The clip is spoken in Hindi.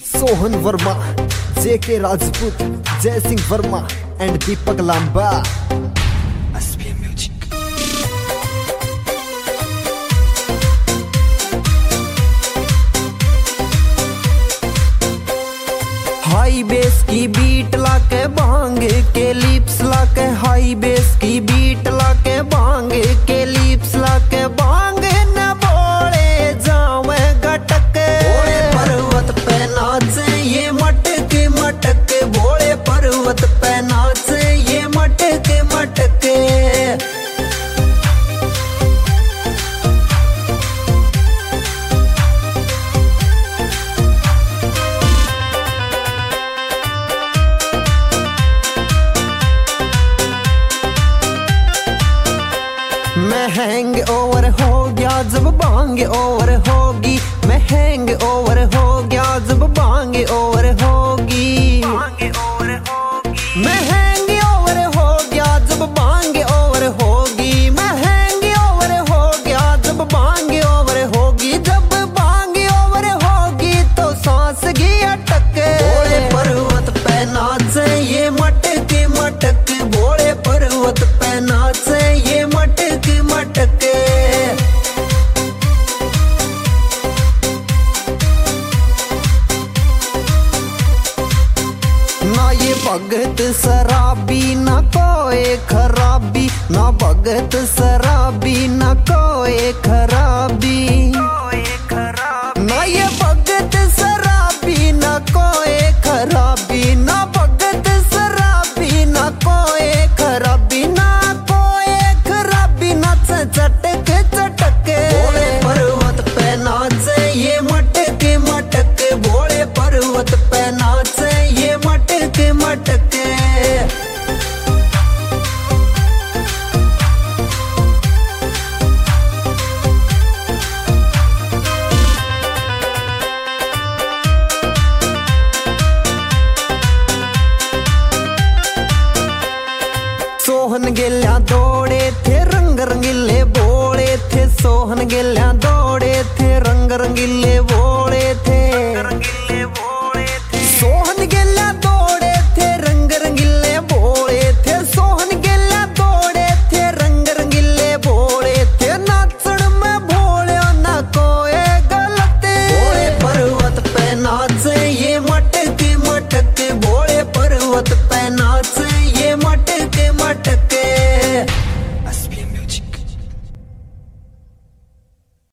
Sohan Verma, JK Rajput, Jai Singh Verma and Deepak Lamba. High bass की बीट लाके भांग के लिप्स लाके, हाई बेस की बीट लाके भांग के लिप्स लाके, भांग न बोले जावे गटक, बोले पर्वत पे नाचे ये मटक मटक, बोले पर्वत पे नाचे ये मटक मटक। मैं हैंग ओवर हो गया जब भांग ओवर होगी, मैं हैंग ओवर हो गया जब भांग ओवर होगी, मैं हैंग ओवर हो गया जब भांग ओवर होगी, मैं हैंग ओवर हो गया जब भांग ओवर होगी, जब भांग ओवर होगी तो सांस की अटक, बोले पर्वत पे नाचे ये मटक मटक, बोले पर्वत पे नाचे ये मटक मटक। ना ये भगत शराबी ना कोई खराबी, ना भगत शराबी ना कोई खराबी, ना ये भगत शराबी ना कोई खराबी, ना भगत शराबी ना कोई खराबी, ना कोई खराबी, नाच चटक चटक, बोले पर्वत पे नाचे ये मटक मटक, बोले पर्वत पे नाचे ये मटक मटक। सोहन गेल्या दौड़े थे रंग रंगीले बोले थे, सोहन गेल्या दौड़े थे रंग रंगीले बोले